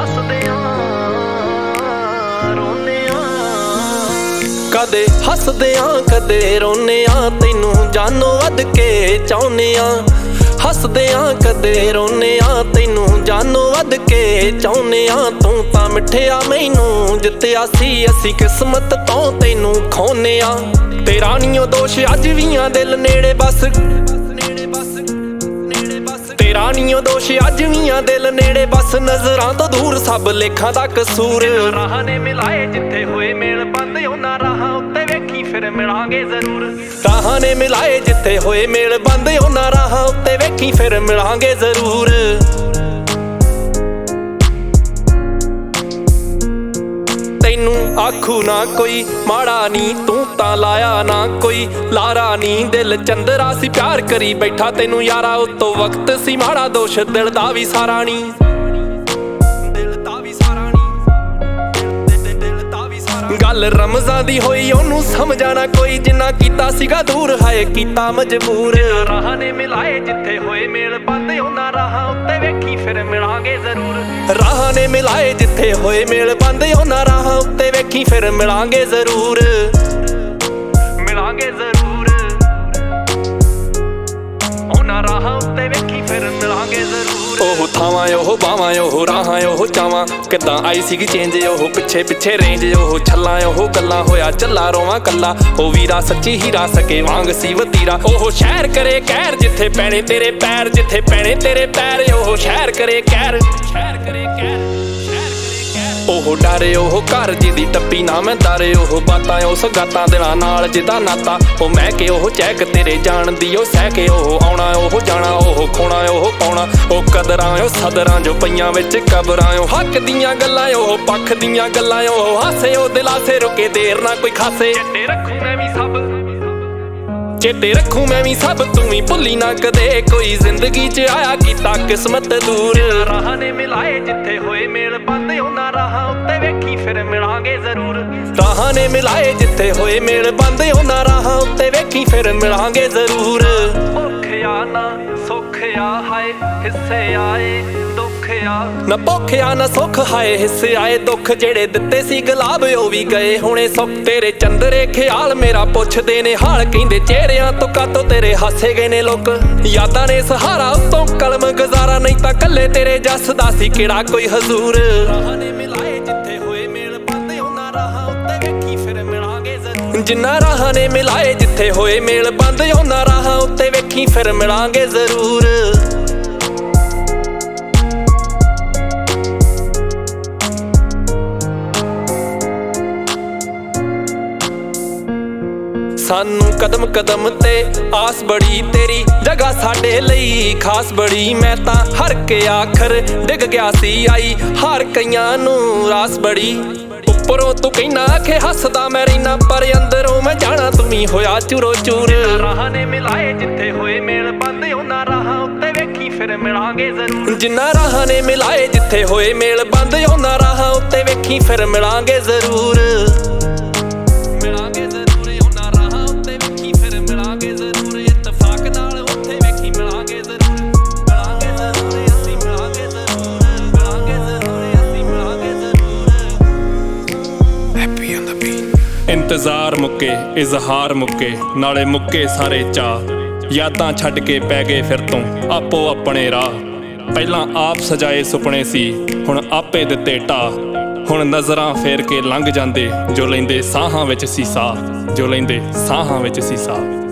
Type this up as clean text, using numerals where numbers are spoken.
ਕਦੇ ਹੱਸਦੇ ਆਂ ਕਦੇ ਰੋਨੇ ਆਂ ਤੈਨੂੰ ਜਾਨੋਂ ਵੱਧ ਕੇ ਚਾਹੁੰਦੇ ਆਂ। ਹੱਸਦੇ ਆਂ ਕਦੇ ਰੋਨੇ ਆਂ ਤੈਨੂੰ ਜਾਨੋਂ ਵੱਧ ਕੇ ਚਾਹੁੰਦੇ ਆਂ। ਤੂੰ ਤਾਂ ਮਿੱਠਿਆ ਮੈਨੂੰ ਜਿੱਤਿਆ ਸੀ ਅਸੀਂ ਕਿਸਮਤ ਤੋਂ ਤੈਨੂੰ ਖੋਨੇ ਆਂ। ਤੇਰਾ ਨੀਓ ਦੋਸ਼ ਅੱਜ ਵੀ ਆ ਦਿਲ ਨੇੜੇ ਬਸ ਤੇਰਾ ਨੀਓ ਦੋਸ਼ ਅੱਜ ਵੀ ਆ ਦਿਲ ਨੇੜੇ ਬਸ ਨਜ਼ਰਾਂ ਤੋਂ ਦੂਰ ਸਭ ਲੇਖਾਂ ਦਾ ਕਸੂਰ। ਰਾਹਾਂ ਨੇ ਮਿਲਾਏ ਜਿੱਥੇ ਹੋਏ ਮੇਲ ਬੰਦ ਉਹਨਾਂ ਰਾਹਾਂ ਉੱਤੇ ਵੇਖੀ ਫਿਰ ਮਿਲਾਂਗੇ ਜ਼ਰੂਰ। ਰਾਹਾਂ ਨੇ ਮਿਲਾਏ ਜਿੱਥੇ ਹੋਏ ਮੇਲ ਬੰਦ ਉਹਨਾਂ ਰਾਹਾਂ ਉੱਤੇ ਵੇਖੀ ਫਿਰ ਮਿਲਾਂਗੇ ਜ਼ਰੂਰ। ਤੈਨੂੰ ਆਖੂ ਨਾ ਕੋਈ ਮਾੜਾ ਨੀ ਤੂੰ ਤਾਂ ਲਾਇਆ ਨਾ ਕੋਈ ਲਾਰਾ ਨੀ ਦਿਲ ਚੰਦਰਾ ਸੀ ਪਿਆਰ ਕਰੀ ਬੈਠਾ ਤੈਨੂੰ ਯਾਰਾ ਉਤੋਂ ਵਕਤ ਸੀ ਮਾੜਾ ਦੋਸ਼ ਦਿਲ ਦਾ ਵੀ ਸਾਰਾ ਨੀ। ਗੱਲ ਰਮਜ਼ਾਂ ਦੀ ਹੋਈ ਉਹਨੂੰ ਸਮਝਾਣਾ ਕੋਈ ਜਿੰਨਾ ਕੀਤਾ ਸੀਗਾ ਦੂਰ ਹਾਏ ਕੀਤਾ ਮਜਬੂਰ। ਰਾਹਾਂ ਨੇ ਮਿਲਾਏ ਜਿੱਥੇ ਹੋਏ ਮੇਲ ਬੰਦ ਉਹਨਾਂ ਰਾਹਾਂ ਉੱਤੇ ਵੇਖੀ ਫਿਰ ਮਿਲਾਂਗੇ ਜ਼ਰੂਰ। ਰਾਹਾਂ ਨੇ ਮਿਲਾਏ ਜਿੱਥੇ ਹੋਏ ਮੇਲ ਬੰਦ ਉਹਨਾਂ ਰਾਹਾਂ ਉੱਤੇ ਵੇਖੀ ਫਿਰ ਮਿਲਾਂਗੇ ਜ਼ਰੂਰ। ਮਿਲਾਂਗੇ ਜ਼ਰੂਰ ਉਹਨਾਂ ਰਾਹਾਂ ਉੱਤੇ ਵੇਖੀ ਫਿਰ ਮਿਲਾਂਗੇ ਜ਼ਰੂਰ। ਉਹ ਥਾਵਾਂ ਉਹ ਬਾਵਾਂ ਉਹ ਰਾਹਾਂ ਉਹ ਚਾਵਾਂ ਕਿੱਦਾਂ ਆਈ ਸੀਗੀ ਚੇਂਜ ਉਹ ਪਿੱਛੇ ਪਿੱਛੇ ਰੇਂਜ ਉਹ ਛੱਲਾਂ ਉਹ ਗੱਲਾਂ ਹੋਇਆ ਚੱਲਾ ਰੋਵਾਂ ਕੱਲਾ। ਉਹ ਵੀਰਾ ਸੱਚੀ ਹੀਰਾ ਸਕੇ ਵਾਂਗ ਸੀ ਵਤੀਰਾ। ਉਹ ਸ਼ਹਿਰ ਕਰੇ ਕਹਿਰ ਜਿੱਥੇ ਪੈਣੇ ਤੇਰੇ ਪੈਰ ਜਿੱਥੇ ਪੈਣੇ ਤੇਰੇ ਪੈਰ। ਉਹ ਸ਼ਹਿਰ ਕਰੇ ਕਹਿਰ ਉਹ ਡਰੇ ਉਹ ਘਰ ਜਿਹਦੀ ਟੱਪੀ ਨਾ ਮੈਂ ਡਰੇ। ਉਹ ਬਾਤਾਂ ਉਸ ਗਾਤਾਂ ਦਿਲਾਂ ਨਾਲ ਜਿਹਦਾ ਨਾਤਾ। ਉਹ ਮੈਂ ਕਿ ਉਹ ਚਹਿਕ ਤੇਰੇ ਜਾਣਦੀ ਉਹ ਸਹਿ ਕੇ ਉਹ ਆਉਣਾ ਉਹ ਜਾਣਾ ਉਹ ਖੋਣਾ ਉਹ ਪਾਉਣਾ। ਉਹ ਕਦਰਾਂ ਉਹ ਸਦਰਾਂ ਜੋ ਪਈਆਂ ਵਿੱਚ ਕਬਰਾਂ। ਉਹ ਹੱਕ ਦੀਆਂ ਗੱਲਾਂ ਉਹ ਪੱਖ ਦੀਆਂ ਗੱਲਾਂ। ਉਹ ਹਾਸੇ ਉਹ ਦਿਲਾਸੇ ਰੁਕੇ ਦੇਰ ਨਾ ਕੋਈ ਖਾਸੇ। ਚੇਤੇ ਰੱਖੂ ਮੈਂ ਵੀ ਸਭ ਚੇਤੇ ਰੱਖੂ ਮੈਂ ਵੀ ਸਭ ਤੂੰ ਵੀ ਭੁੱਲੀ ਨਾ ਕਦੇ ਕੋਈ ਜ਼ਿੰਦਗੀ 'ਚ ਆਇਆ ਕੀਤਾ ਕਿਸਮਤ ਦੂਰ। ਰਾਹਾਂ ਨੇ ਮਿਲਾਏ ਜਿੱਥੇ ਹੋਏ ਮੇਲ ਬੰਦ ਉਹਨਾਂ ਰਾਹਾਂ ਉੱਤੇ ਵੇਖੀ ਫਿਰ ਮਿਲਾਂਗੇ ਜ਼ਰੂਰ। ਰਾਹਾਂ ਨੇ ਮਿਲਾਏ ਜਿੱਥੇ ਹੋਏ ਮੇਲ ਬੰਦ ਉਹਨਾਂ ਰਾਹਾਂ ਉੱਤੇ ਵੇਖੀ ਫਿਰ ਮਿਲਾਂਗੇ ਜ਼ਰੂਰ। ਭੁੱਖਿਆ ਨਾ ਸੁੱਖਿਆ ਹਾਏ ਹਿੱਸੇ ਆਏ ਦੁੱਖਿਆ ਨਾ ਭੁੱਖਿਆ ਨਾ ਸੁੱਖ ਹਾਏ ਹਿੱਸੇ ਆਏ ਦੁੱਖ ਜਿਹੜੇ ਦਿੱਤੇ ਸੀ ਗੁਲਾਬ ਉਹ ਵੀ ਗਏ ਹੁਣੇ ਸੁੱਖ। ਤੇਰੇ ਚੰਦਰੇ ਖਿਆਲ ਮੇਰਾ ਪੁੱਛਦੇ ਨੇ ਹਾਲ ਕਹਿੰਦੇ ਚਿਹਰਿਆਂ ਤੋਂ ਕਾਤੋਂ ਤੇਰੇ ਹਾਸੇ ਗਏ ਨੇ ਲੋਕ। ਯਾਦਾਂ ਨੇ ਸਹਾਰਾ ਉਤੋਂ ਕਲਮ ਗੁਜ਼ਾਰਾ ਨਹੀਂ ਤਾਂ ਕੱਲੇ ਤੇਰੇ ਜੱਸਦਾ ਸੀ ਕਿਹੜਾ ਕੋਈ ਹਜ਼ੂਰ। ਰਾਹਾਂ ਨੇ ਮਿਲਾਏ ਜਿੱਥੇ ਹੋਏ ਮੇਲ ਬੰਦ ਉਹਨਾਂ ਰਾਹਾਂ ਉੱਤੇ ਵੇਖੀ ਫਿਰ ਮਿਲਾਂਗੇ ਜ਼ਰੂਰ। ਜਿੰਨਾ ਰਾਹਾਂ ਨੇ ਮਿਲਾਏ ਜਿੱਥੇ ਹੋਏ ਮੇਲ ਬੰਦ ਉਹਨਾਂ ਰਾਹਾਂ ਉੱਤੇ ਵੇਖੀ ਫਿਰ ਮਿਲਾਂਗੇ ਜ਼ਰੂਰ। ਸਾਨੂੰ ਕਦਮ ਕਦਮ ਤੇ ਆਸ ਬੜੀ ਤੇਰੀ ਜਗ੍ਹਾ ਸਾਡੇ ਲਈ ਖਾਸ ਬੜੀ। ਮੈਂ ਤਾਂ ਹਰ ਕੇ ਆਖਰ ਡਿੱਗ ਗਿਆ ਸੀ ਆਈ ਹਾਰ ਕਈਆਂ ਨੂੰ ਰਾਸ ਬੜੀ। ਉੱਪਰੋਂ ਤੂੰ ਕਹਿਣਾ ਕਿ ਹੱਸਦਾ ਮੈਂ ਰਹਿਣਾ ਪਰ ਅੰਦਰੋਂ ਮੈਂ ਜਾਣਾ ਤੂੰ ਵੀ ਹੋਇਆ ਚੂਰੋ ਚੂਰ। ਰਾਹਾਂ ਨੇ ਮਿਲਾਏ ਜਿੱਥੇ ਹੋਏ ਮੇਲ ਬੰਦ ਉਹਨਾਂ ਰਾਹਾਂ ਉੱਤੇ ਵੇਖੀ ਫਿਰ ਮਿਲਾਂਗੇ ਜ਼ਰੂਰ। ਜਿੰਨਾ ਰਾਹਾਂ ਨੇ ਮਿਲਾਏ ਜਿੱਥੇ ਹੋਏ ਮੇਲ ਬੰਦ ਉਹਨਾਂ ਰਾਹਾਂ ਉੱਤੇ ਵੇਖੀ ਫਿਰ ਮਿਲਾਂਗੇ ਜ਼ਰੂਰ। ਮਿਲਾਂਗੇ ਜ਼ਰੂਰ ਉਹਨਾਂ ਰਾਹਾਂ ਉੱਤੇ ਵੇਖੀ ਫਿਰ ਮਿਲਾਂਗੇ ਜ਼ਰੂਰ। ਇਤਫਾਕ ਨਾਲ ਉੱਥੇ ਵੇਖੀ ਮਿਲਾਂਗੇ ਜ਼ਰੂਰ। ਮਿਲਾਂਗੇ ਜ਼ਰੂਰ ਅਸੀਂ ਮਿਲਾਂਗੇ ਜ਼ਰੂਰ। ਮਿਲਾਂਗੇ ਜ਼ਰੂਰ ਅਸੀਂ ਮਿਲਾਂਗੇ ਜ਼ਰੂਰ। Happy on the beat. ਇੰਤਜ਼ਾਰ ਮੁੱਕੇ ਇਜ਼ਹਾਰ ਮੁੱਕੇ ਨਾਲੇ ਮੁੱਕੇ ਸਾਰੇ ਚਾਅ। ਯਾਦਾਂ ਛੱਡ ਕੇ ਪੈ ਗਏ ਫਿਰ ਤੋਂ ਆਪੋ ਆਪਣੇ ਰਾਹ। ਪਹਿਲਾਂ ਆਪ ਸਜਾਏ ਸੁਪਨੇ ਸੀ ਹੁਣ ਆਪੇ ਦਿੱਤੇ ਢਾਹ। ਹੁਣ ਨਜ਼ਰਾਂ ਫੇਰ ਕੇ ਲੰਘ ਜਾਂਦੇ ਜੋ ਲੈਂਦੇ ਸਾਹਾਂ ਵਿੱਚ ਸੀ ਸਾਹ ਜੋ ਲੈਂਦੇ ਸਾਹਾਂ ਵਿੱਚ ਸੀ ਸਾਹ।